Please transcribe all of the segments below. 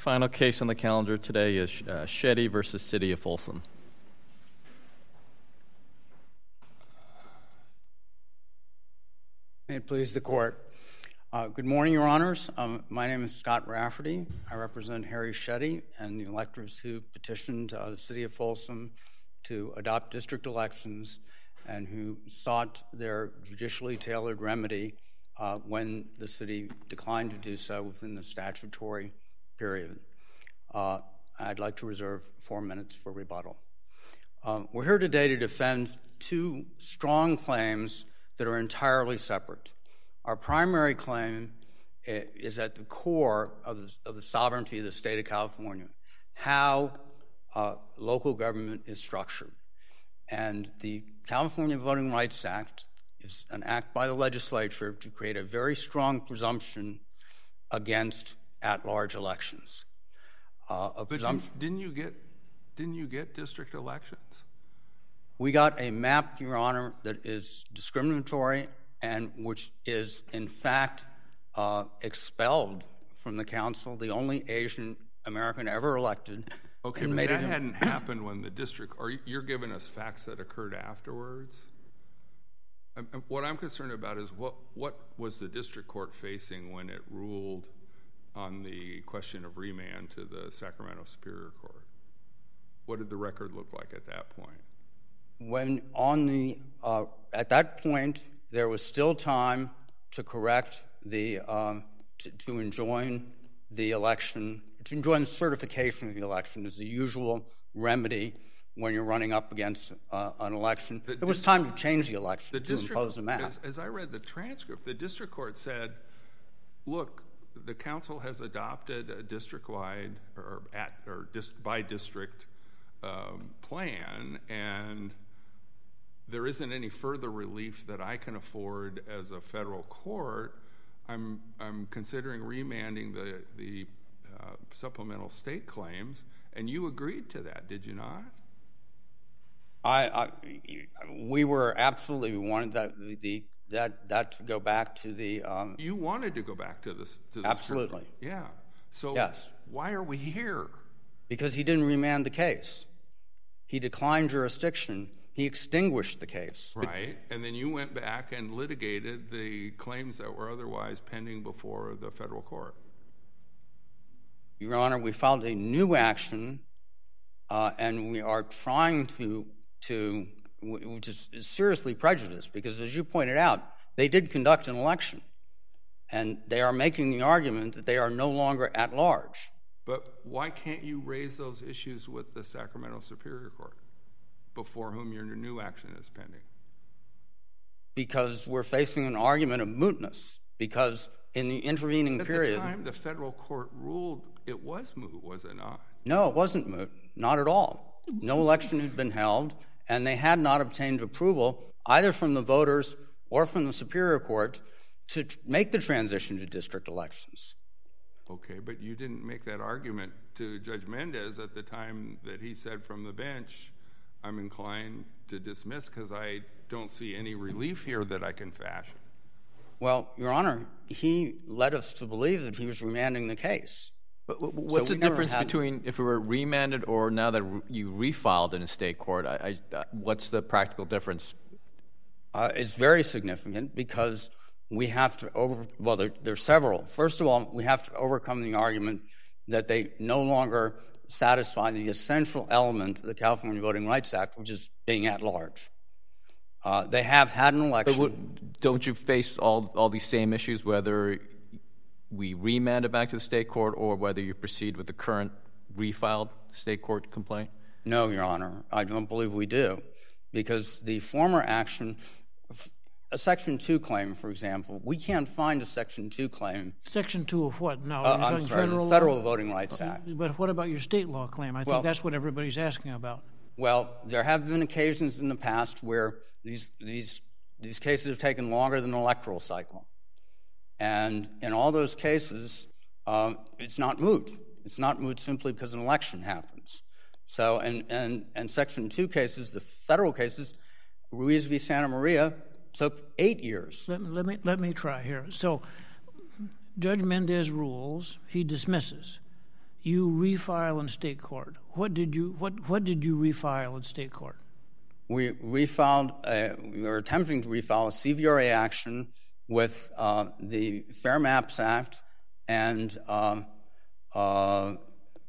Final case on the calendar today is Shetty versus City of Folsom. May it please the Court. Good morning, Your Honors. My name is Scott Rafferty. I represent Harry Shetty and the electors who petitioned the City of Folsom to adopt district elections and who sought their judicially tailored remedy when the city declined to do so within the statutory period. I'd like to reserve 4 minutes for rebuttal. We're here today to defend two strong claims that are entirely separate. Our primary claim is at the core of the sovereignty of the state of California, how local government is structured. And the California Voting Rights Act is an act by the legislature to create a very strong presumption against at-large elections. Didn't you get district elections? We got a map, Your Honor, that is discriminatory and which is, in fact, expelled from the council, the only Asian American ever elected. Okay, but that hadn't happened when the district, or you're giving us facts that occurred afterwards? What I'm concerned about is what was the district court facing when it ruled on the question of remand to the Sacramento Superior Court? What did the record look like at that point? At that point, there was still time to correct to enjoin the election, to enjoin the certification of the election as the usual remedy when you're running up against an election. There was time to change the election to impose a map. As I read the transcript, the district court said, look, the council has adopted a district-wide or by district plan, and there isn't any further relief that I can afford as a federal court. I'm considering remanding the supplemental state claims, and you agreed to that, did you not? We were absolutely wanted that to go back to the. You wanted to go back to this. Absolutely. Yeah. So yes. Why are we here? Because he didn't remand the case. He declined jurisdiction. He extinguished the case. Right, and then you went back and litigated the claims that were otherwise pending before the federal court. Your Honor, we filed a new action, and we are trying which is seriously prejudiced, because as you pointed out, they did conduct an election, and they are making the argument that they are no longer at large. But why can't you raise those issues with the Sacramento Superior Court, before whom your new action is pending? Because we're facing an argument of mootness, because in the intervening period... At the time the federal court ruled, it was moot, was it not? No, it wasn't moot, not at all. No election had been held, and they had not obtained approval, either from the voters or from the Superior Court, to make the transition to district elections. Okay, but you didn't make that argument to Judge Mendez at the time that he said from the bench, I'm inclined to dismiss because I don't see any relief here that I can fashion. Well, Your Honor, he led us to believe that he was remanding the case. But what's the difference between if it were remanded or now that you refiled in a state court? What's the practical difference? It's very significant because we have to there's several. First of all, we have to overcome the argument that they no longer satisfy the essential element of the California Voting Rights Act, which is being at large. They have had an election. But don't you face all these same issues, whether we remand it back to the state court or whether you proceed with the current refiled state court complaint? No, Your Honor, I don't believe we do, because the former action, a Section 2 claim, for example, we can't find a Section 2 claim. Section 2 of what? No, I'm sorry, the Federal Voting Rights Act. But what about your state law claim? I think that's what everybody's asking about. Well, there have been occasions in the past where these cases have taken longer than an electoral cycle. And in all those cases, it's not moot. It's not moot simply because an election happens. So, and Section 2 cases, the federal cases, Ruiz v. Santa Maria, took 8 years. Let me try here. So, Judge Mendez rules, he dismisses. you refile in state court. What did you refile in state court? We refiled. We were attempting to refile a CVRA action with the Fair Maps Act and a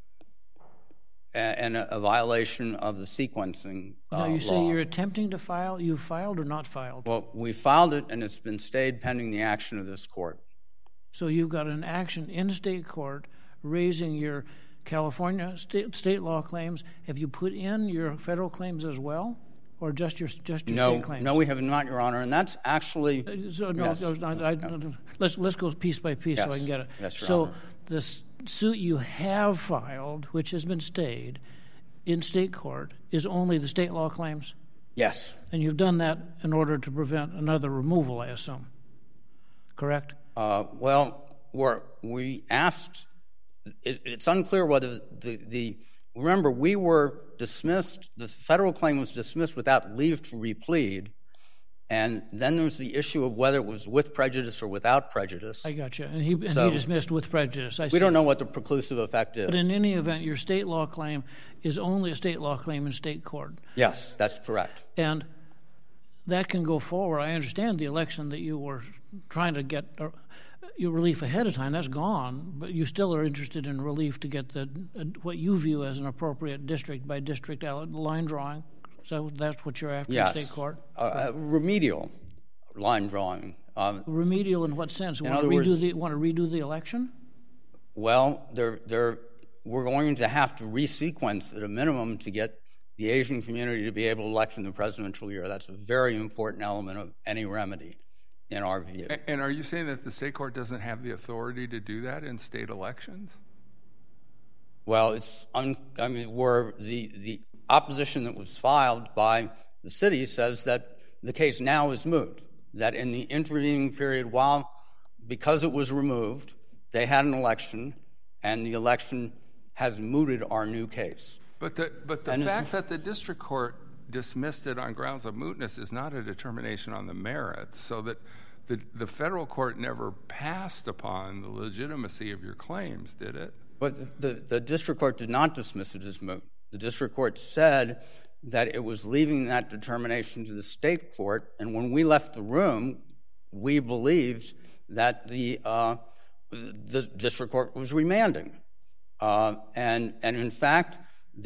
violation of the sequencing law. Now, you say law. you're attempting to file. You filed or not filed? Well, we filed it, and it's been stayed pending the action of this court. So you've got an action in state court raising your California state law claims. Have you put in your federal claims as well, or just your state claims? No, we have not, Your Honor, and that's actually. Let's go piece by piece so I can get it. Yes, Your so Honor. The suit you have filed, which has been stayed in state court, is only the state law claims? Yes. And you've done that in order to prevent another removal, I assume. Correct? Well, we asked. It's unclear whether the. Remember, we were dismissed. The federal claim was dismissed without leave to replead, and then there's the issue of whether it was with prejudice or without prejudice. I got you. And he dismissed with prejudice. We don't know what the preclusive effect is. But in any event, your state law claim is only a state law claim in state court. Yes, that's correct. And that can go forward. I understand the election that you were trying to get your relief ahead of time. That's gone, but you still are interested in relief to get what you view as an appropriate district-by-district line drawing. So that's what you're after in state court? Remedial line drawing. Remedial in what sense? Want to redo the election? Well, we're going to have to resequence at a minimum to get the Asian community to be able to elect in the presidential year. That's a very important element of any remedy, in our view. And are you saying that the state court doesn't have the authority to do that in state elections? Well, where the opposition that was filed by the city says that the case now is moot, that in the intervening period, because it was removed, they had an election, and the election has mooted our new case. But the fact that the district court dismissed it on grounds of mootness is not a determination on the merits, so that the federal court never passed upon the legitimacy of your claims, did it? But the district court did not dismiss it as moot. The district court said that it was leaving that determination to the state court, and when we left the room, we believed that the district court was remanding. And in fact,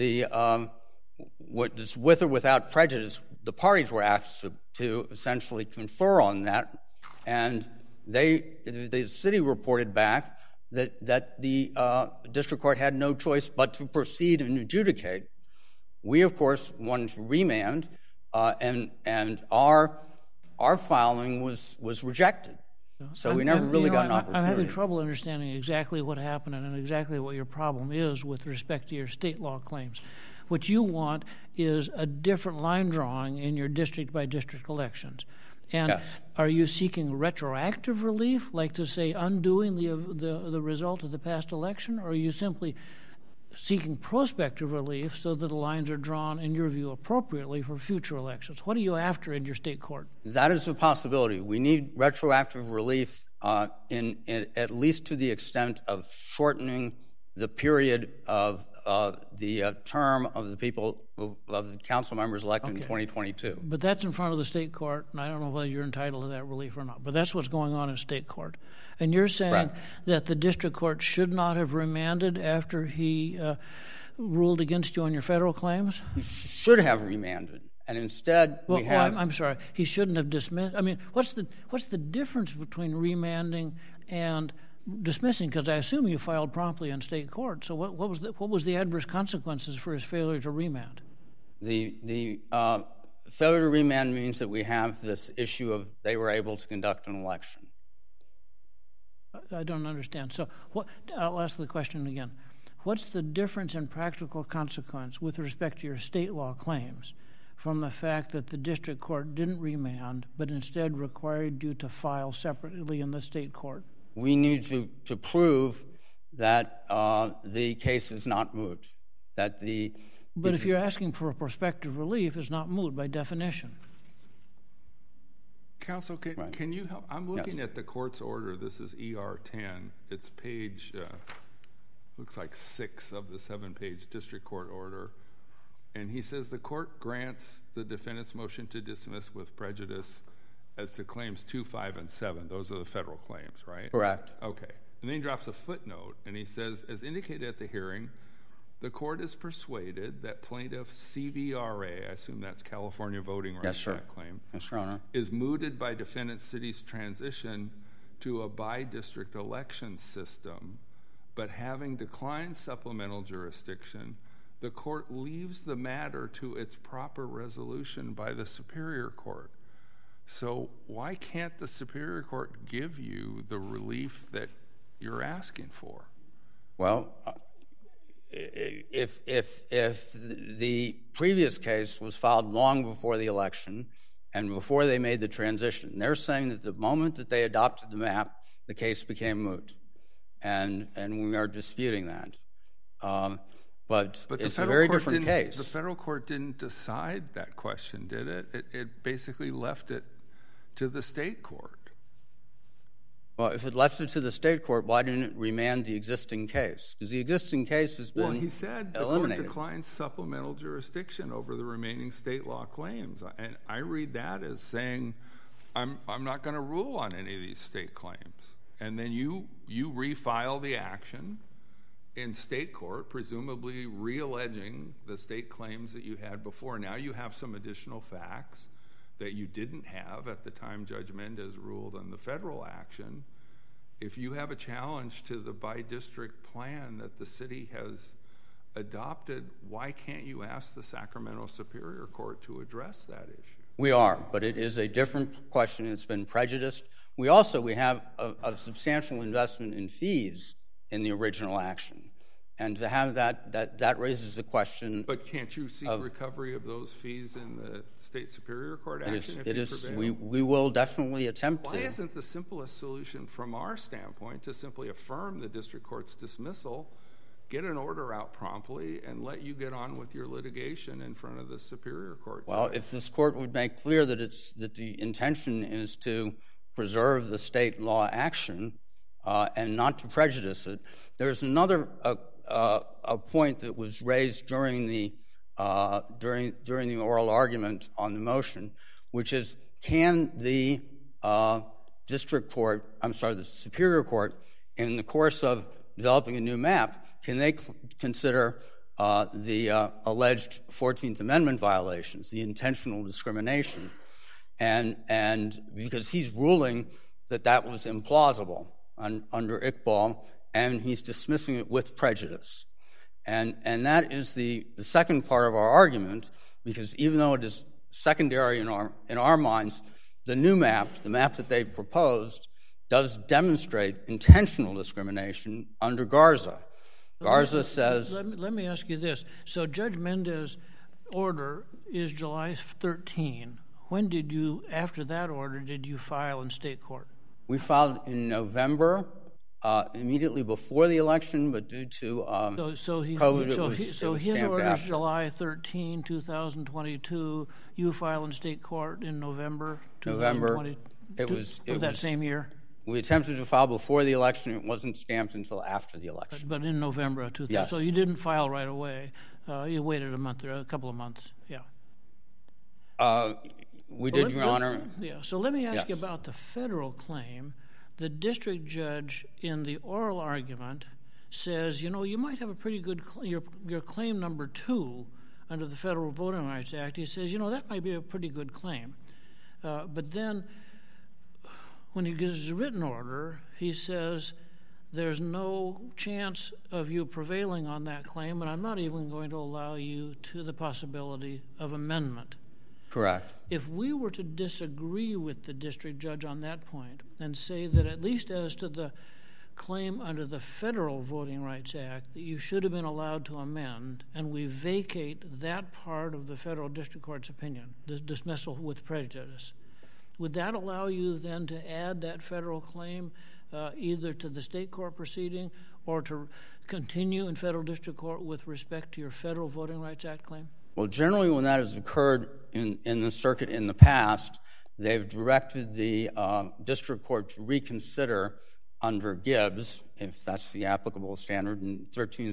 with or without prejudice, the parties were asked to essentially confer on that, and the city reported back that the district court had no choice but to proceed and adjudicate. We, of course, wanted to remand, and our filing was rejected. So we never really got an opportunity. I'm having trouble understanding exactly what happened and exactly what your problem is with respect to your state law claims. What you want is a different line drawing in your district-by-district elections. And yes. Are you seeking retroactive relief, like to say undoing the result of the past election, or are you simply seeking prospective relief so that the lines are drawn, in your view, appropriately for future elections? What are you after in your state court? That is a possibility. We need retroactive relief in at least to the extent of shortening the period of the term of the people of the council members elected in 2022. But that's in front of the state court, and I don't know whether you're entitled to that relief or not. But that's what's going on in state court. And you're saying that the district court should not have remanded after he ruled against you on your federal claims? He should have remanded, and instead we have... I'm sorry. He shouldn't have dismissed. I mean, what's the difference between remanding and dismissing? Because I assume you filed promptly in state court. So what was the adverse consequences for his failure to remand? The failure to remand means that we have this issue of they were able to conduct an election. I don't understand. So I'll ask the question again. What's the difference in practical consequence with respect to your state law claims from the fact that the district court didn't remand but instead required you to file separately in the state court? We need to prove that the case is not moot. But if you're asking for a prospective relief, it's not moot by definition. Counsel, can you help? I'm looking at the court's order. This is ER 10. It's page looks like 6 of the 7-page district court order. And he says the court grants the defendant's motion to dismiss with prejudice as to claims 2, 5, and 7. Those are the federal claims, right? Correct. Okay. And then he drops a footnote, and he says, as indicated at the hearing, the court is persuaded that plaintiff CVRA, I assume that's California Voting Rights Act claim, yes, Your Honor, is mooted by defendant city's transition to a by-district election system, but having declined supplemental jurisdiction, the court leaves the matter to its proper resolution by the Superior Court. So why can't the Superior Court give you the relief that you're asking for? Well, if the previous case was filed long before the election and before they made the transition, they're saying that the moment that they adopted the map, the case became moot, and we are disputing that. But it's a very different case. The federal court didn't decide that question, did it? It basically left it to the state court. Well, if it left it to the state court, why didn't it remand the existing case? Because the existing case has been eliminated. Well, he said the court declined supplemental jurisdiction over the remaining state law claims. And I read that as saying, I'm not going to rule on any of these state claims. And then you refile the action in state court, presumably re-alleging the state claims that you had before. Now you have some additional facts that you didn't have at the time Judge Mendez ruled on the federal action. If you have a challenge to the by-district plan that the city has adopted, why can't you ask the Sacramento Superior Court to address that issue? We are, but it is a different question. It's been prejudiced. We have a substantial investment in fees in the original action. And to have that raises the question. But can't you seek recovery of those fees in the state Superior Court action if you prevail? We will definitely attempt to. Why isn't the simplest solution from our standpoint to simply affirm the district court's dismissal, get an order out promptly, and let you get on with your litigation in front of the Superior Court? Well, if this court would make clear that the intention is to preserve the state law action and not to prejudice it, there's another a point that was raised during the oral argument on the motion, which is, can the the Superior Court, in the course of developing a new map, can they consider the alleged 14th Amendment violations, the intentional discrimination, and because he's ruling that was implausible under Iqbal, and he's dismissing it with prejudice. And that is the second part of our argument, because even though it is secondary in our minds, the new map, the map that they've proposed, does demonstrate intentional discrimination under Garza. Garza says... Let me ask you this. So Judge Mendez's order is July 13. When did you, after that order, did you file in state court? We filed in November, immediately before the election, but due to COVID, So his order is July 13, 2022. You filed in state court in November 2022 of that same year? We attempted to file before the election. It wasn't stamped until after the election. But in November of 2000. Yes. So you didn't file right away. You waited a couple of months. Yeah. We did, Your Honor. Yeah. So let me ask you about the federal claim. The district judge in the oral argument says, you might have a pretty good your claim number 2 under the Federal Voting Rights Act. He says, that might be a pretty good claim. But then when he gives his written order, he says, there's no chance of you prevailing on that claim, and I'm not even going to allow you to the possibility of amendment. Correct. If we were to disagree with the district judge on that point and say that at least as to the claim under the Federal Voting Rights Act that you should have been allowed to amend, and we vacate that part of the federal district court's opinion, the dismissal with prejudice, would that allow you then to add that federal claim either to the state court proceeding or to continue in federal district court with respect to your Federal Voting Rights Act claim? Well, generally when that has occurred in the circuit in the past, they've directed the district court to reconsider under Gibbs, if that's the applicable standard in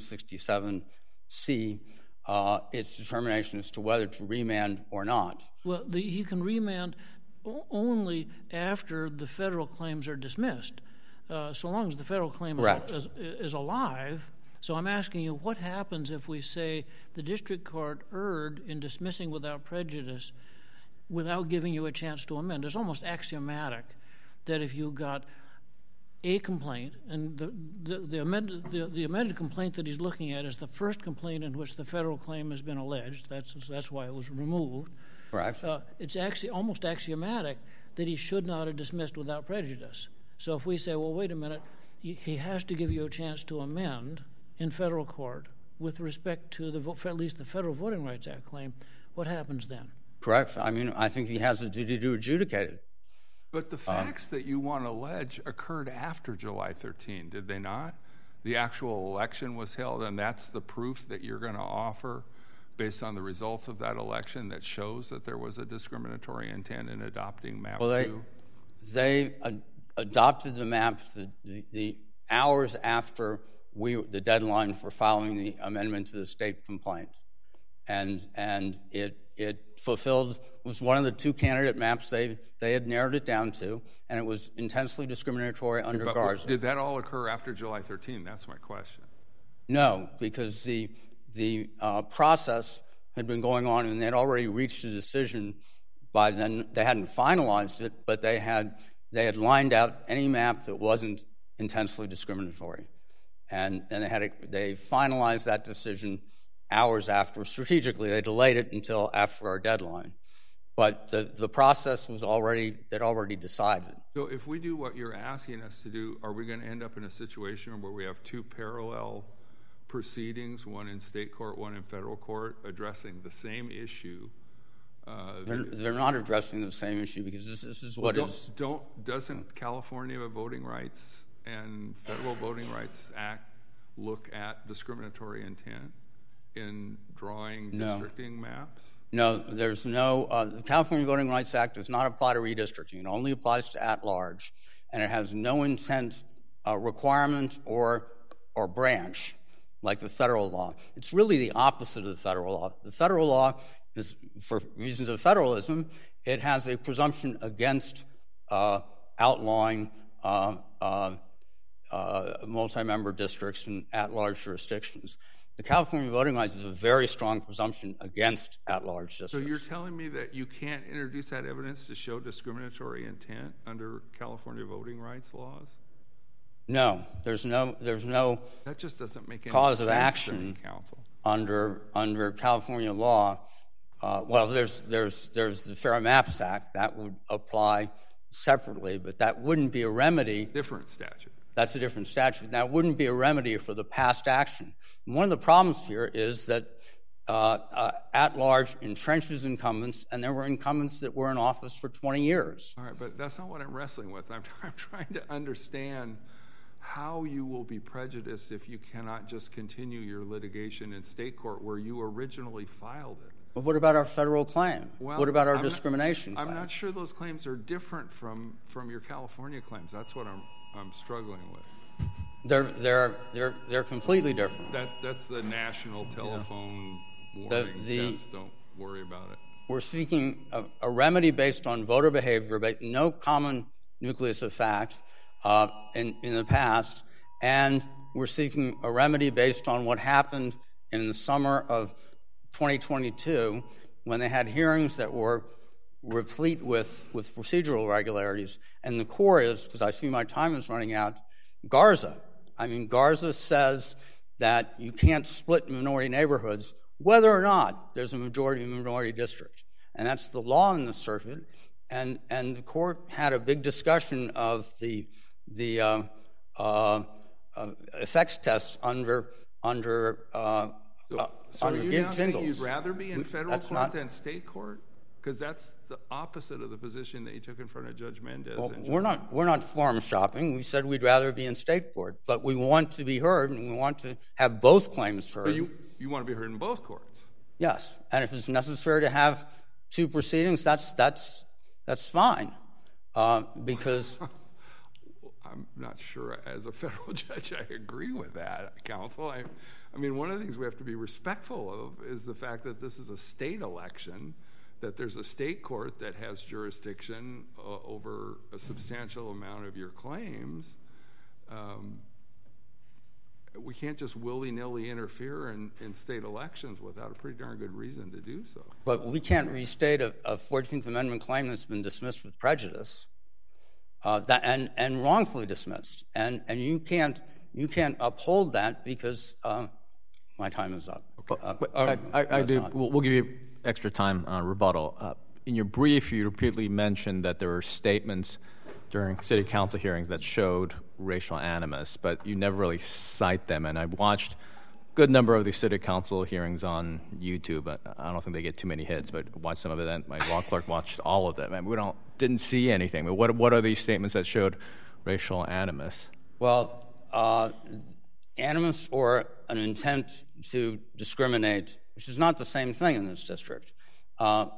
1367C, its determination as to whether to remand or not. Well, he can remand only after the federal claims are dismissed, so long as the federal claim is alive. So I'm asking you, what happens if we say the district court erred in dismissing without prejudice without giving you a chance to amend? It's almost axiomatic that if you got a complaint, and the amended complaint that he's looking at is the first complaint in which the federal claim has been alleged. That's why it was removed. Right. It's actually almost axiomatic that he should not have dismissed without prejudice. So if we say, well, wait a minute, he has to give you a chance to amend in federal court with respect to at least the Federal Voting Rights Act claim, what happens then? Correct. I mean, I think he has a duty to adjudicate it. But the facts that you want to allege occurred after July 13, did they not? The actual election was held, and that's the proof that you're going to offer based on the results of that election that shows that there was a discriminatory intent in adopting MAP 2? Well, they adopted the MAP the hours after the deadline for filing the amendment to the state complaint. And it fulfilled, was one of the two candidate maps they had narrowed it down to, and it was intensely discriminatory under Garza. Did that all occur after July 13? That's my question. No, because the process had been going on, and they had already reached a decision by then. They hadn't finalized it, but they had lined out any map that wasn't intensely discriminatory. And they finalized that decision hours after. Strategically, they delayed it until after our deadline. But the process was already decided. So if we do what you're asking us to do, are we going to end up in a situation where we have two parallel proceedings, one in state court, one in federal court, addressing the same issue? They're not addressing the same issue because this is what is... Doesn't California Voting Rights and Federal Voting Rights Act look at discriminatory intent in drawing districting maps? No, there's no... the California Voting Rights Act does not apply to redistricting. It only applies to at-large, and it has no intent requirement or branch like the federal law. It's really the opposite of the federal law. The federal law is, for reasons of federalism, it has a presumption against outlawing multi-member districts and at-large jurisdictions. The California Voting Rights is a very strong presumption against at-large districts. So you're telling me that you can't introduce that evidence to show discriminatory intent under California voting rights laws? No, there's no that just doesn't make any cause sense of action under California law. Well, there's the Fair Maps Act that would apply separately, but that wouldn't be a remedy. Different statute. That's a different statute. That wouldn't be a remedy for the past action. And one of the problems here is that at-large entrenches incumbents, and there were incumbents that were in office for 20 years. All right, but that's not what I'm wrestling with. I'm trying to understand how you will be prejudiced if you cannot just continue your litigation in state court where you originally filed it. But what about our federal claim? Well, what about our discrimination claim? I'm not sure those claims are different from your California claims. That's what I'm struggling with. They're completely different. That's the national telephone warning test. Don't worry about it. We're seeking a remedy based on voter behavior, but no common nucleus of fact in the past, and we're seeking a remedy based on what happened in the summer of 2022 when they had hearings that were replete with procedural irregularities. And the core is, because I see my time is running out, Garza. I mean, Garza says that you can't split minority neighborhoods whether or not there's a majority-minority district. And that's the law in the circuit. And the court had a big discussion of the effects test under So you're now saying Jingles. you'd rather be in federal court than state court? Because that's the opposite of the position that you took in front of Judge Mendez. Well, we're not forum shopping. We said we'd rather be in state court, but we want to be heard, and we want to have both claims heard. But you want to be heard in both courts? Yes, and if it's necessary to have two proceedings, that's fine, because I'm not sure as a federal judge I agree with that, counsel. I mean, one of the things we have to be respectful of is the fact that this is a state election, that there's a state court that has jurisdiction over a substantial amount of your claims. We can't just willy-nilly interfere in state elections without a pretty darn good reason to do so. But we can't restate a 14th Amendment claim that's been dismissed with prejudice and wrongfully dismissed. And you can't uphold that because my time is up. Okay. We'll give you extra time on rebuttal. In your brief, you repeatedly mentioned that there were statements during city council hearings that showed racial animus, but you never really cite them. And I've watched a good number of these city council hearings on YouTube. I don't think they get too many hits, but I watched some of it. My law clerk watched all of them, and we didn't see anything. But what are these statements that showed racial animus? Well, animus or an intent to discriminate, which is not the same thing in this district. There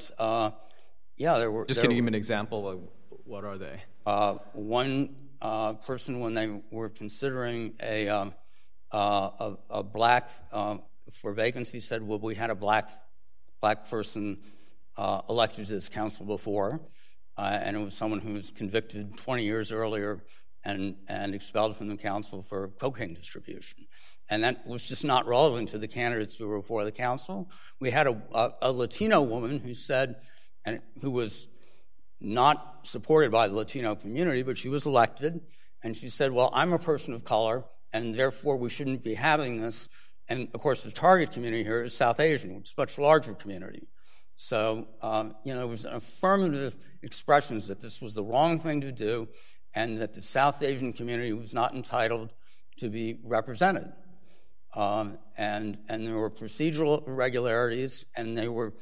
were. Just can you give me an example of what are they? One person, when they were considering a black for vacancy, said, "Well, we had a black person elected to this council before, and it was someone who was convicted 20 years earlier and expelled from the council for cocaine distribution." And that was just not relevant to the candidates who were before the council. We had a Latino woman who said, and who was not supported by the Latino community, but she was elected, and she said, "Well, I'm a person of color, and therefore we shouldn't be having this." And, of course, the target community here is South Asian, which is a much larger community. So, it was an affirmative expressions that this was the wrong thing to do and that the South Asian community was not entitled to be represented. And there were procedural irregularities, and they were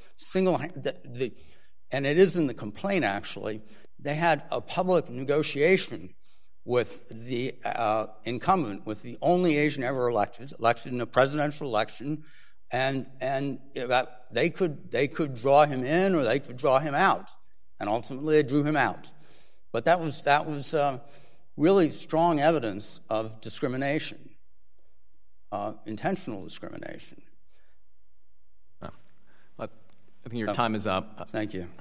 and it is in the complaint, actually. They had a public negotiation with the incumbent, with the only Asian ever elected in a presidential election, and they could draw him in or they could draw him out, and ultimately they drew him out. But that was really strong evidence of discrimination, intentional discrimination. I think your time is up. Thank you.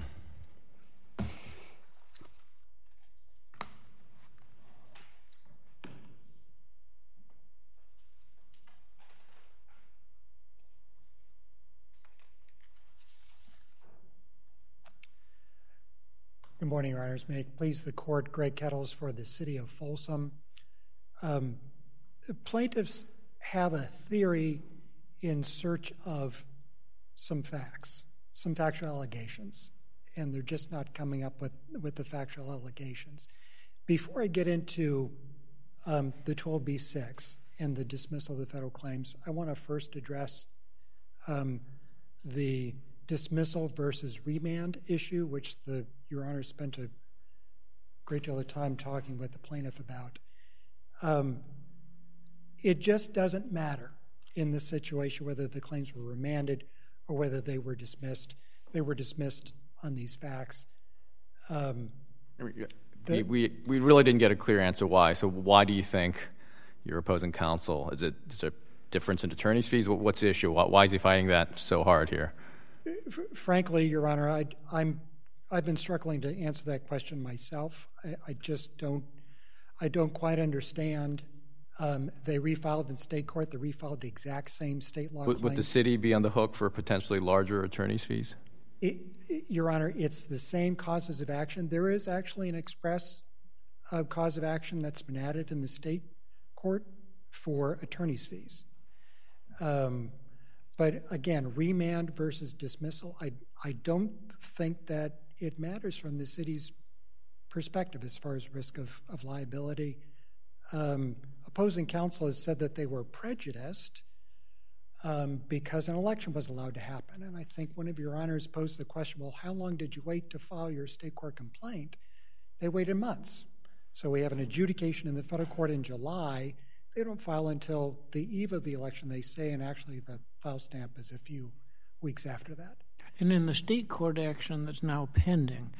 Good morning, Your Honors. May it please the Court, Greg Kettles for the City of Folsom. Plaintiffs have a theory in search of some facts, some factual allegations, and they're just not coming up with the factual allegations. Before I get into the 12b-6 and the dismissal of the federal claims, I want to first address the dismissal versus remand issue, which Your Honor spent a great deal of time talking with the plaintiff about. It just doesn't matter in this situation whether the claims were remanded or whether they were dismissed. They were dismissed on these facts. We really didn't get a clear answer why. So why do you think your opposing counsel, is there a difference in attorney's fees? What's the issue? Why is he fighting that so hard here? Frankly, Your Honor, I've been struggling to answer that question myself. I just don't quite understand. They refiled in state court. They refiled the exact same state law claims. Would the city be on the hook for potentially larger attorney's fees? Your Honor, it's the same causes of action. There is actually an express cause of action that's been added in the state court for attorney's fees. But again, remand versus dismissal, I don't think that it matters from the city's perspective as far as risk of liability. Opposing counsel has said that they were prejudiced because an election was allowed to happen. And I think one of Your Honors posed the question, well, how long did you wait to file your state court complaint? They waited months. So we have an adjudication in the federal court in July. They don't file until the eve of the election, they say, and actually the file stamp is a few weeks after that. And in the state court action that's now pending,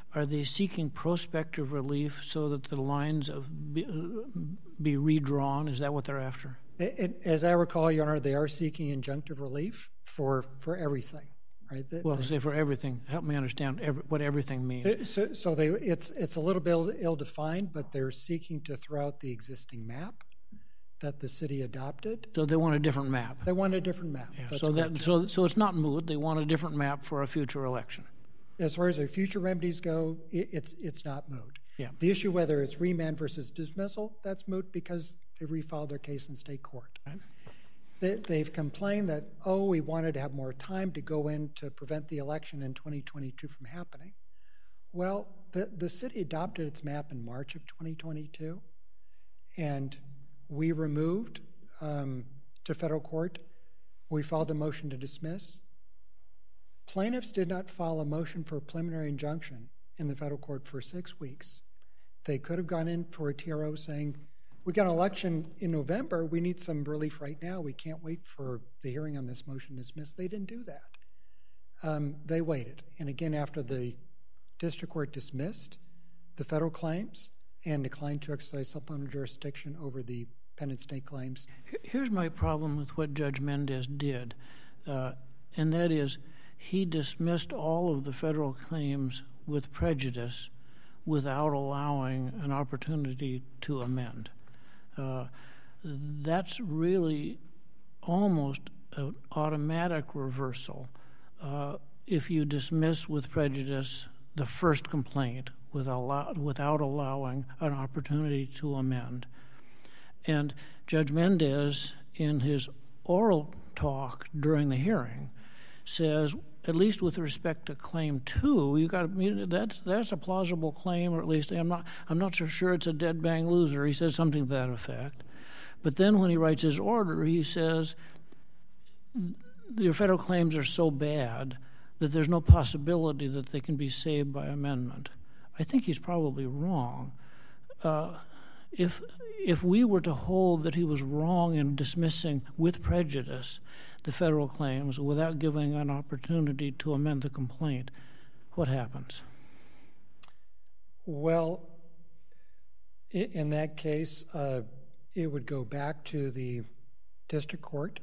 are they seeking prospective relief so that the lines be redrawn? Is that what they're after? As I recall, Your Honor, they are seeking injunctive relief for everything, right? Say for everything. Help me understand what everything means. So it's a little bit ill-defined, but they're seeking to throw out the existing map that the city adopted. So they want a different map. They want a different map. Yeah. So it's not moot. They want a different map for a future election. As far as their future remedies go, it's not moot. Yeah. The issue whether it's remand versus dismissal, that's moot because they refiled their case in state court. Right. They've complained that, we wanted to have more time to go in to prevent the election in 2022 from happening. Well, the city adopted its map in March of 2022, and we removed to federal court. We filed a motion to dismiss. Plaintiffs did not file a motion for a preliminary injunction in the federal court for 6 weeks. They could have gone in for a TRO saying, we got an election in November, we need some relief right now, we can't wait for the hearing on this motion to dismiss. They didn't do that. They waited. And again, after the district court dismissed the federal claims and declined to exercise supplemental jurisdiction over the pendent state claims. Here's my problem with what Judge Mendez did, and that is he dismissed all of the federal claims with prejudice without allowing an opportunity to amend. That's really almost an automatic reversal if you dismiss with prejudice the first complaint without allowing an opportunity to amend. And Judge Mendez, in his oral talk during the hearing, says, at least with respect to claim 2, that's a plausible claim, or at least I'm not so sure it's a dead bang loser. He says something to that effect. But then when he writes his order, he says your federal claims are so bad that there's no possibility that they can be saved by amendment. I think he's probably wrong. If we were to hold that he was wrong in dismissing with prejudice the federal claims without giving an opportunity to amend the complaint, what happens? Well, in that case, it would go back to the district court.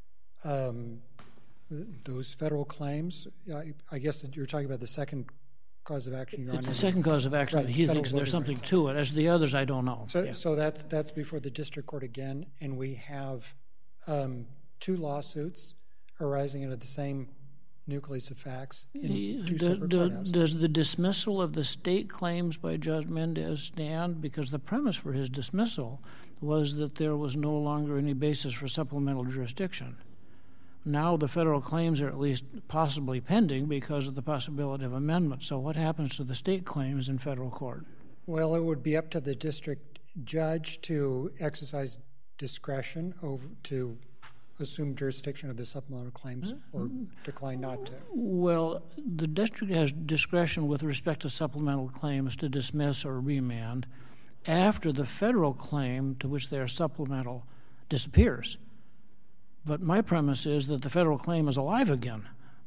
Those federal claims, I guess that you're talking about the second cause of action, Your Honor. It's the second cause of action. Right, he thinks there's something to it. As the others, I don't know. So that's before the district court again, and we have 2 lawsuits arising out of the same nucleus of facts in 2 separate courthouses. Does the dismissal of the state claims by Judge Mendez stand? Because the premise for his dismissal was that there was no longer any basis for supplemental jurisdiction. Now the federal claims are at least possibly pending because of the possibility of amendment. So what happens to the state claims in federal court? Well, it would be up to the district judge to exercise discretion to assume jurisdiction of the supplemental claims or decline not to. Well, the district has discretion with respect to supplemental claims to dismiss or remand after the federal claim to which they are supplemental disappears. But my premise is that the federal claim is alive again.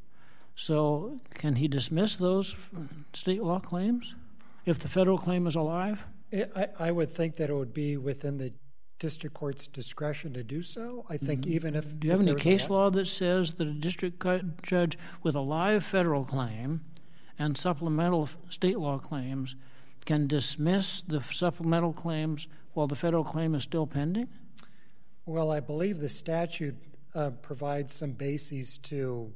So can he dismiss those state law claims if the federal claim is alive? I would think that it would be within the district court's discretion to do so. I think even if... Do you have any case law that says that a district judge with a live federal claim and supplemental state law claims can dismiss the supplemental claims while the federal claim is still pending? Well, I believe the statute provides some bases to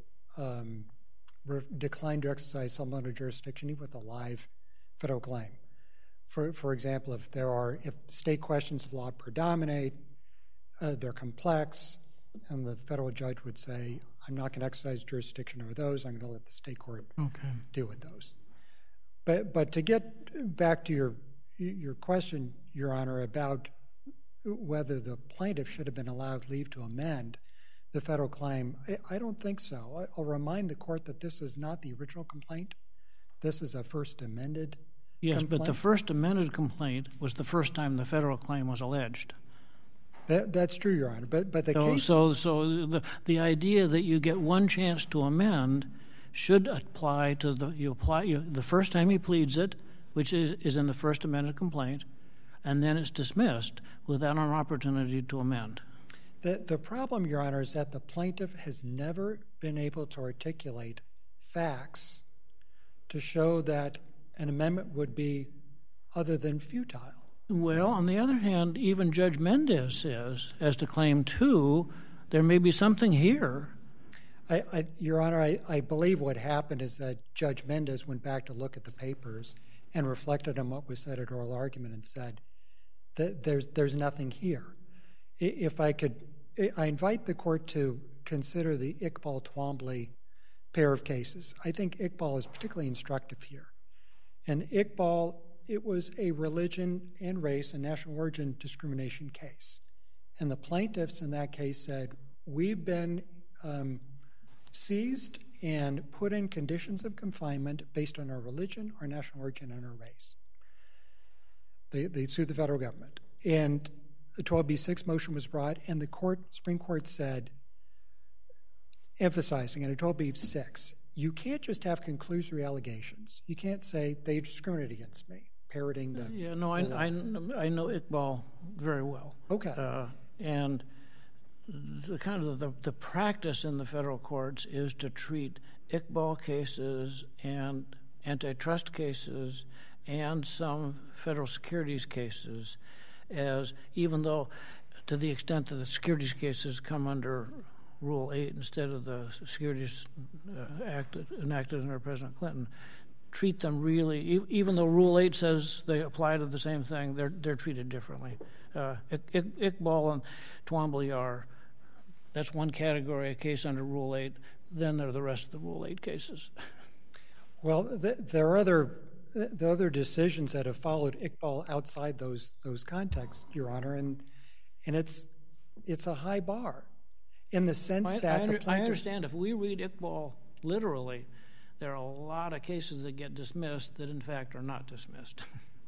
decline to exercise supplemental jurisdiction even with a live federal claim. For example, if state questions of law predominate, they're complex, and the federal judge would say, I'm not going to exercise jurisdiction over those, I'm going to let the state court deal with those. But to get back to your question, Your Honor, about whether the plaintiff should have been allowed leave to amend the federal claim, I don't think so. I'll remind the court that this is not the original complaint. This is a first amended complaint. But the first amended complaint was the first time the federal claim was alleged. That's true, Your Honor. But the case... So the idea that you get one chance to amend should apply to the first time he pleads it, which is in the First Amendment complaint, and then it's dismissed without an opportunity to amend. The problem, Your Honor, is that the plaintiff has never been able to articulate facts to show that an amendment would be other than futile. Well, on the other hand, even Judge Mendez says, as to Claim 2, there may be something here. Your Honor, I believe what happened is that Judge Mendez went back to look at the papers and reflected on what was said at oral argument and said that there's nothing here. If I could, I invite the court to consider the Iqbal-Twombly pair of cases. I think Iqbal is particularly instructive here. In Iqbal, it was a religion and race and national origin discrimination case. And the plaintiffs in that case said, we've been seized and put in conditions of confinement based on our religion, our national origin, and our race. They sued the federal government. And the 12b6 motion was brought, and the Supreme Court said, emphasizing in a 12b6, you can't just have conclusory allegations. You can't say they discriminate against me, parroting the... Yeah, no, I know Iqbal very well. Okay. And the kind of the practice in the federal courts is to treat Iqbal cases and antitrust cases and some federal securities cases as, even though to the extent that the securities cases come under Rule 8 instead of the Securities Act enacted under President Clinton, treat them really, even though Rule 8 says they apply to the same thing, they're treated differently. Iqbal and Twombly that's one category, a case under Rule 8, then there are the rest of the Rule 8 cases. Well, there are other decisions that have followed Iqbal outside those contexts, Your Honor, and it's a high bar in the sense that the plaintiff... I understand if we read Iqbal literally, there are a lot of cases that get dismissed that in fact are not dismissed.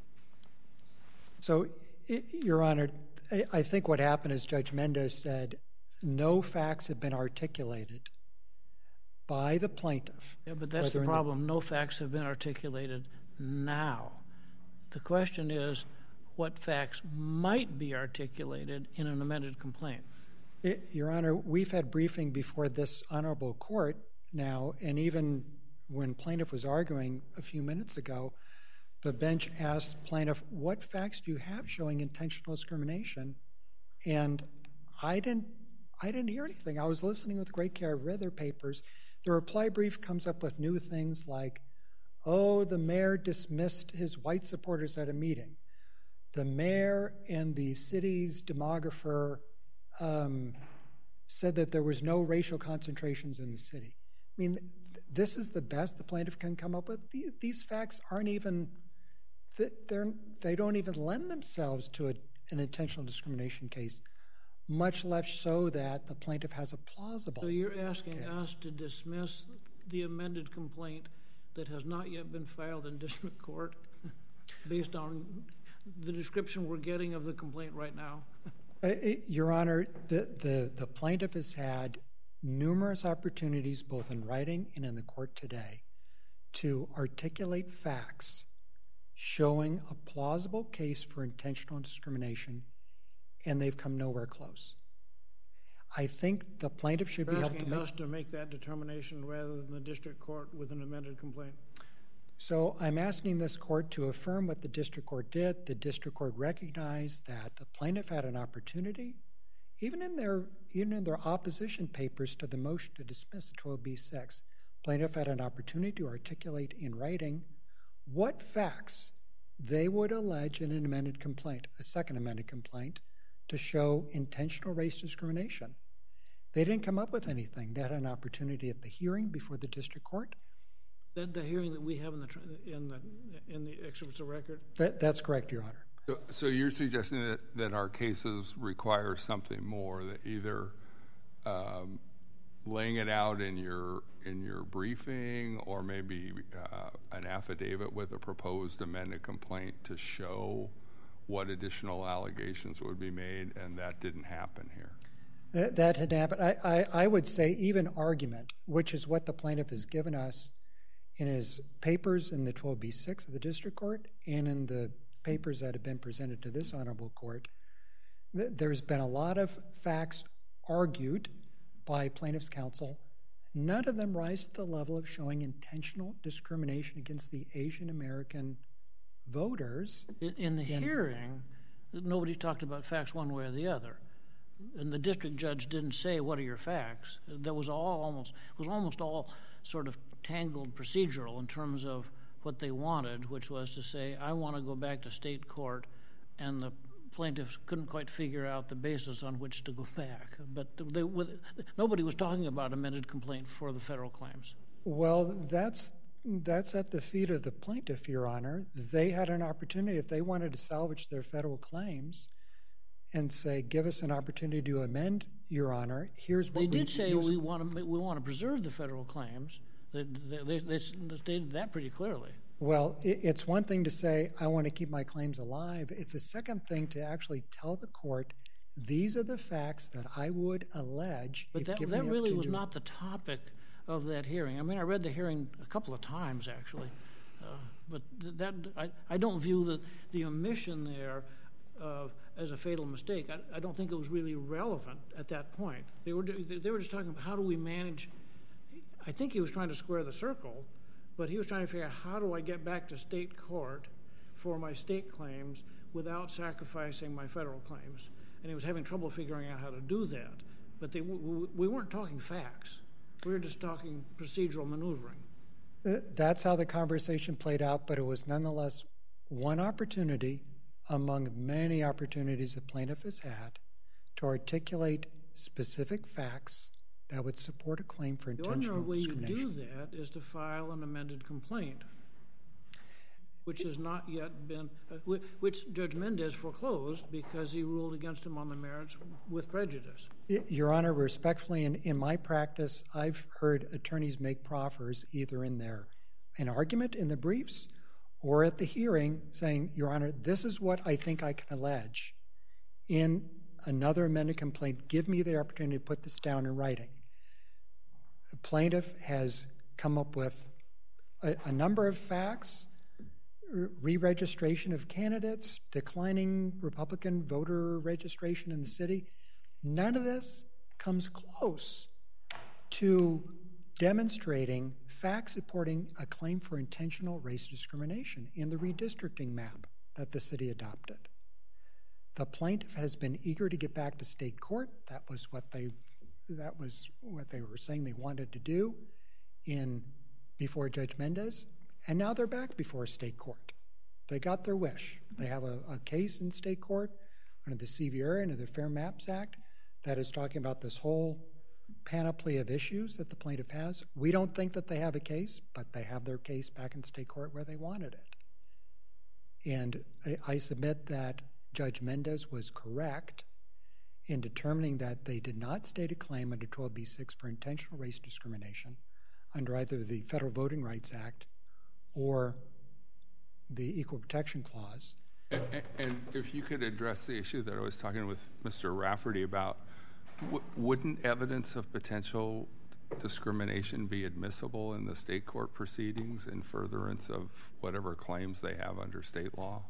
So, Your Honor, I think what happened is Judge Mendez said no facts have been articulated by the plaintiff. Yeah, but that's the problem. No facts have been articulated now. The question is what facts might be articulated in an amended complaint. Your Honor, we've had briefing before this honorable court now, and even when plaintiff was arguing a few minutes ago, the bench asked plaintiff, what facts do you have showing intentional discrimination? And I didn't hear anything. I was listening with great care. I read their papers. The reply brief comes up with new things like, oh, the mayor dismissed his white supporters at a meeting. The mayor and the city's demographer said that there was no racial concentrations in the city. I mean, this is the best the plaintiff can come up with. These facts aren't even, they don't even lend themselves to an intentional discrimination case, much less so that the plaintiff has a plausible case. So you're asking us to dismiss the amended complaint that has not yet been filed in district court based on the description we're getting of the complaint right now? Your Honor, the plaintiff has had numerous opportunities, both in writing and in the court today, to articulate facts showing a plausible case for intentional discrimination, and they've come nowhere close. I think the plaintiff should be able to make... You're asking us to make that determination rather than the district court with an amended complaint? So I'm asking this court to affirm what the district court did. The district court recognized that the plaintiff had an opportunity, even in their opposition papers to the motion to dismiss 12b6, plaintiff had an opportunity to articulate in writing what facts they would allege in an amended complaint, a second amended complaint, to show intentional race discrimination. They didn't come up with anything. They had an opportunity at the hearing before the district court. The hearing that we have in the excerpts of record? That's correct, Your Honor. So you're suggesting that our cases require something more, that either laying it out in your briefing, or maybe an affidavit with a proposed amended complaint to show what additional allegations would be made, and that didn't happen here. That had happened. I would say even argument, which is what the plaintiff has given us in his papers in the 12B6 of the district court and in the papers that have been presented to this honorable court. There's been a lot of facts argued by plaintiff's counsel. None of them rise to the level of showing intentional discrimination against the Asian American voters. In the hearing, nobody talked about facts one way or the other. And the district judge didn't say, what are your facts? That was almost all sort of tangled procedural in terms of what they wanted, which was to say, I want to go back to state court, and the plaintiffs couldn't quite figure out the basis on which to go back. But nobody was talking about amended complaint for the federal claims. Well, that's at the feet of the plaintiff, Your Honor. They had an opportunity, if they wanted to salvage their federal claims and say, give us an opportunity to amend, Your Honor, here's what they did say we want to preserve the federal claims. They stated that pretty clearly. Well, it's one thing to say, I want to keep my claims alive. It's a second thing to actually tell the court, these are the facts that I would allege. But that really was not the topic of that hearing. I mean, I read the hearing a couple of times, actually. But I don't view the omission there as a fatal mistake. I don't think it was really relevant at that point. They were just talking about how do we manage. I think he was trying to square the circle, but he was trying to figure out how do I get back to state court for my state claims without sacrificing my federal claims. And he was having trouble figuring out how to do that. But we weren't talking facts. We were just talking procedural maneuvering. That's how the conversation played out, but it was nonetheless one opportunity among many opportunities the plaintiff has had to articulate specific facts that would support a claim for intentional discrimination. The ordinary way you do that is to file an amended complaint, which has not yet been, which Judge Mendez foreclosed because he ruled against him on the merits with prejudice. Your Honor, respectfully, in my practice, I've heard attorneys make proffers either in an argument in the briefs or at the hearing saying, Your Honor, this is what I think I can allege in another amended complaint. Give me the opportunity to put this down in writing. The plaintiff has come up with a number of facts, re-registration of candidates, declining Republican voter registration in the city. None of this comes close to demonstrating facts supporting a claim for intentional race discrimination in the redistricting map that the city adopted. The plaintiff has been eager to get back to state court. That was what they were saying they wanted to do before Judge Mendez, and now they're back before state court. They got their wish. They have a case in state court under the CVR and the Fair Maps Act that is talking about this whole panoply of issues that the plaintiff has. We don't think that they have a case, but they have their case back in state court where they wanted it. And I submit that Judge Mendez was correct in determining that they did not state a claim under 12b-6 for intentional race discrimination under either the Federal Voting Rights Act or the Equal Protection Clause. And if you could address the issue that I was talking with Mr. Rafferty about, wouldn't evidence of potential discrimination be admissible in the state court proceedings in furtherance of whatever claims they have under state law?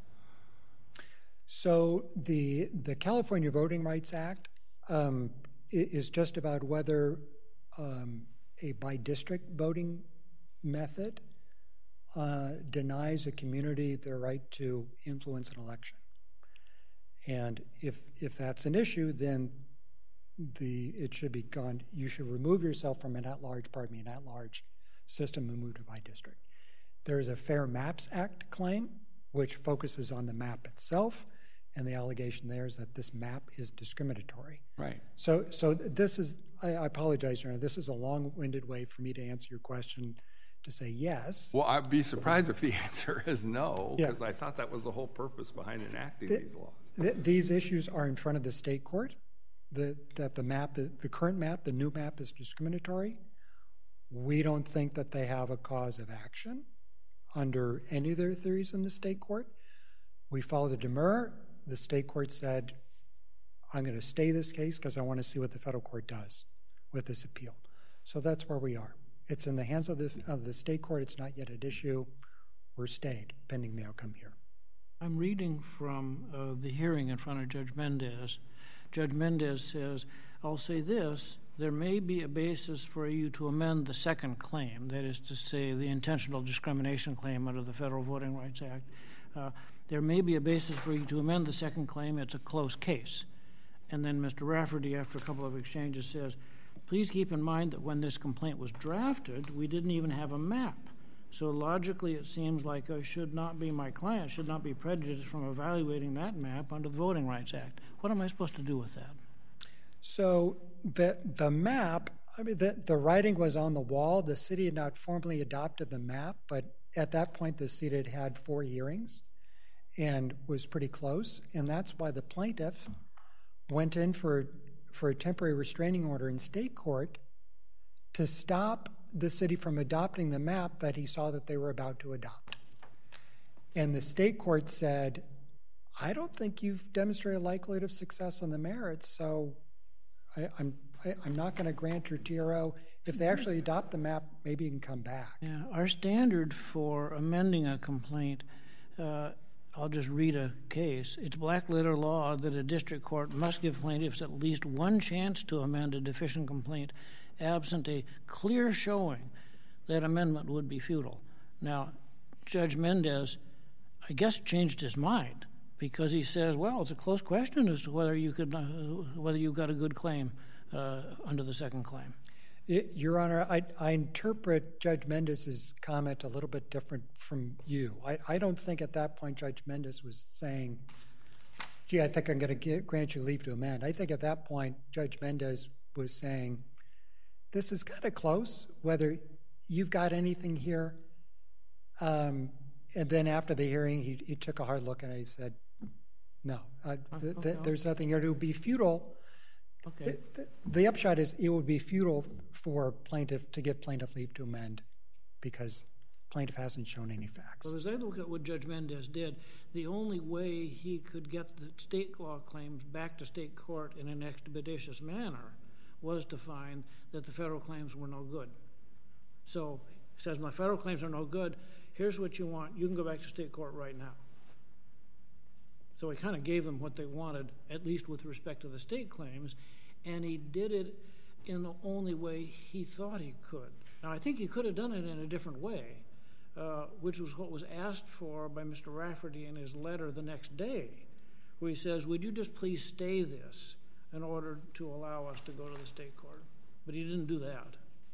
So the California Voting Rights Act is just about whether a by-district voting method denies a community their right to influence an election. And if that's an issue, then it should be gone. You should remove yourself from an at-large system and move to by-district. There is a Fair Maps Act claim, which focuses on the map itself, and the allegation there is that this map is discriminatory. Right. So this is, I apologize, Your Honor, this is a long-winded way for me to answer your question to say yes. Well, I'd be surprised if the answer is no, because I thought that was the whole purpose behind enacting these laws. These issues are in front of the state court, that the map, the current map, the new map is discriminatory. We don't think that they have a cause of action under any of their theories in the state court. We followed the demur. The state court said, I'm going to stay this case because I want to see what the federal court does with this appeal. So that's where we are. It's in the hands of the state court. It's not yet at issue. We're stayed pending the outcome here. I'm reading from the hearing in front of Judge Mendez. Judge Mendez says, I'll say this, there may be a basis for you to amend the second claim, that is to say the intentional discrimination claim under the Federal Voting Rights Act. There may be a basis for you to amend the second claim. It's a close case. And then Mr. Rafferty, after a couple of exchanges, says, please keep in mind that when this complaint was drafted, we didn't even have a map. So logically, it seems like my client should not be prejudiced from evaluating that map under the Voting Rights Act. What am I supposed to do with that? So the map, I mean, the writing was on the wall. The city had not formally adopted the map, but at that point, the city had had 4 hearings and was pretty close. And that's why the plaintiff went in for a temporary restraining order in state court to stop the city from adopting the map that he saw that they were about to adopt. And the state court said, I don't think you've demonstrated a likelihood of success on the merits, so I'm not going to grant your TRO. If they actually adopt the map, maybe you can come back. Yeah, our standard for amending a complaint, I'll just read a case. It's black letter law that a district court must give plaintiffs at least one chance to amend a deficient complaint absent a clear showing that amendment would be futile. Now, Judge Mendez, I guess, changed his mind because he says, well, it's a close question as to whether you got a good claim under the second claim. Your Honor, I interpret Judge Mendez's comment a little bit different from you. I don't think at that point Judge Mendez was saying, gee, I think I'm going to grant you leave to amend. I think at that point Judge Mendez was saying, this is kind of close, whether you've got anything here. And then after the hearing, he took a hard look and he said, no, there's nothing here. It would be futile. Okay. The upshot is it would be futile for plaintiff to give plaintiff leave to amend because plaintiff hasn't shown any facts. Well, as I look at what Judge Mendez did, the only way he could get the state law claims back to state court in an expeditious manner was to find that the federal claims were no good. So he says, my federal claims are no good. Here's what you want. You can go back to state court right now. So he kind of gave them what they wanted, at least with respect to the state claims, and he did it in the only way he thought he could. Now, I think he could have done it in a different way, which was what was asked for by Mr. Rafferty in his letter the next day, where he says, would you just please stay this in order to allow us to go to the state court? But he didn't do that.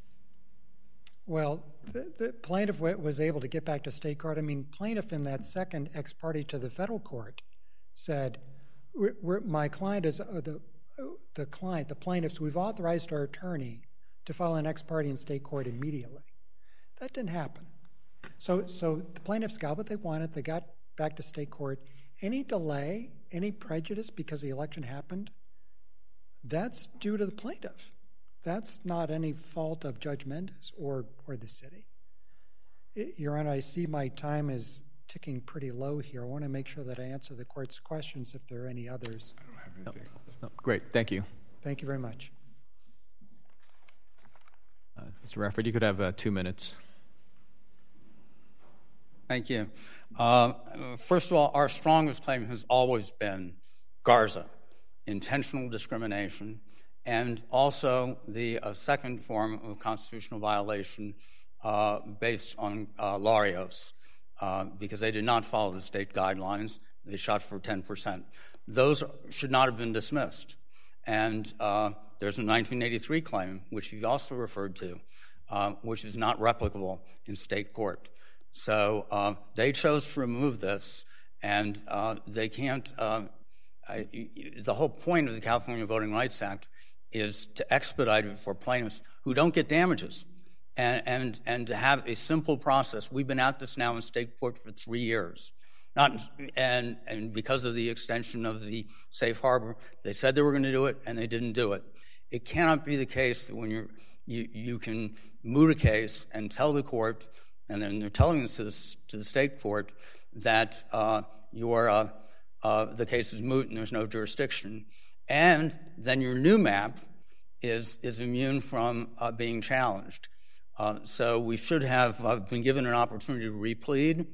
Well, the plaintiff was able to get back to state court. I mean, plaintiff in that second ex parte to the federal court said, my client is the plaintiffs, we've authorized our attorney to file an ex parte in state court immediately. That didn't happen. So the plaintiffs got what they wanted. They got back to state court. Any delay, any prejudice because the election happened, that's due to the plaintiff. That's not any fault of Judge Mendez or the city. Your Honor, I see my time is ticking pretty low here. I want to make sure that I answer the court's questions if there are any others. I don't have anything else. No, great, thank you. Thank you very much. Mr. Rafferty, you could have 2 minutes. Thank you. First of all, our strongest claim has always been Garza, intentional discrimination, and also the second form of constitutional violation based on Larios, because they did not follow the state guidelines. They shot for 10%. Those should not have been dismissed. And there's a 1983 claim, which you also referred to, which is not replicable in state court. So they chose to remove this, and they can't. The whole point of the California Voting Rights Act is to expedite it for plaintiffs who don't get damages, and to have a simple process. We've been at this now in state court for 3 years. And because of the extension of the safe harbor, they said they were going to do it, and they didn't do it. It cannot be the case that when you can moot a case and tell the court, and then they're telling this to the state court, that the case is moot and there's no jurisdiction, and then your new map is immune from being challenged. So we should have been given an opportunity to replead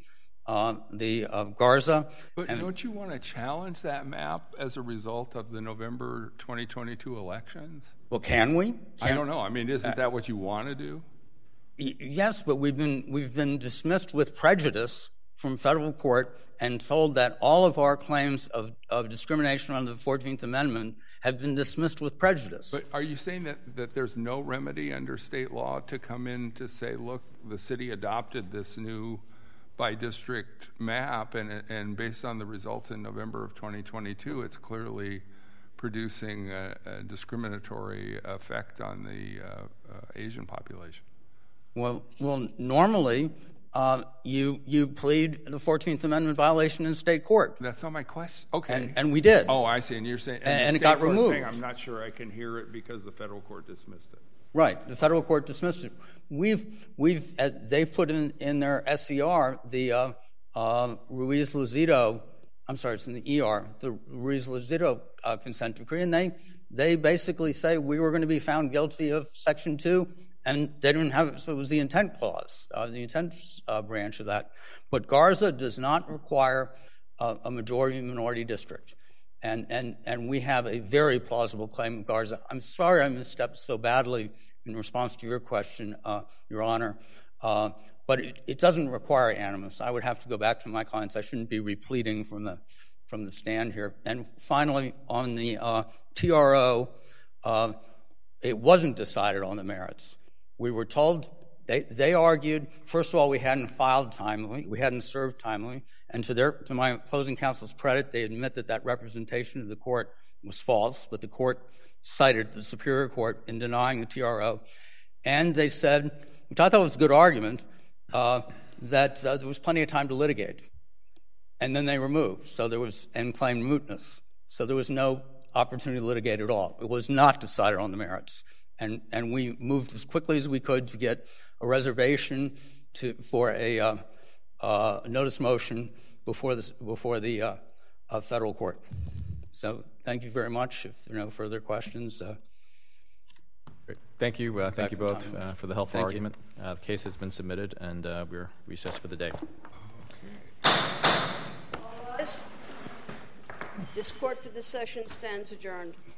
the Garza. But don't you want to challenge that map as a result of the November 2022 elections? Well, can we? I don't know. I mean, isn't that what you want to do? Yes, but we've been dismissed with prejudice from federal court and told that all of our claims of discrimination under the 14th Amendment have been dismissed with prejudice. But are you saying that there's no remedy under state law to come in to say, look, the city adopted this new by-district map, and based on the results in November of 2022, it's clearly producing a discriminatory effect on the Asian population? Well, normally you plead the 14th Amendment violation in state court. That's not my question. Okay. And we did. Oh, I see. And you're saying, and it got removed. Saying, I'm not sure I can hear it because the federal court dismissed it. Right. The federal court dismissed it. They've put in their SCR the Ruiz-Luzido. I'm sorry, it's in the ER. The Ruiz-Luzido consent decree, and they basically say we were going to be found guilty of Section 2. And they didn't have it, so it was the intent clause, the intent branch of that. But Garza does not require a majority-minority district. And we have a very plausible claim of Garza. I'm sorry I misstepped so badly in response to your question, Your Honor, but it doesn't require animus. I would have to go back to my clients. I shouldn't be repleading from the stand here. And finally, on the TRO, it wasn't decided on the merits. We were told, they argued, first of all, we hadn't filed timely, we hadn't served timely, and to my opposing counsel's credit, they admit that representation of the court was false, but the court cited the Superior Court in denying the TRO, and they said, which I thought was a good argument, that there was plenty of time to litigate. And then they removed, and claimed mootness. So there was no opportunity to litigate at all. It was not decided on the merits. And we moved as quickly as we could to get a reservation for a notice motion before the federal court. So thank you very much. If there are no further questions. Great. Thank you. Thank you both for the helpful argument. The case has been submitted, and we're recessed for the day. This court for this session stands adjourned.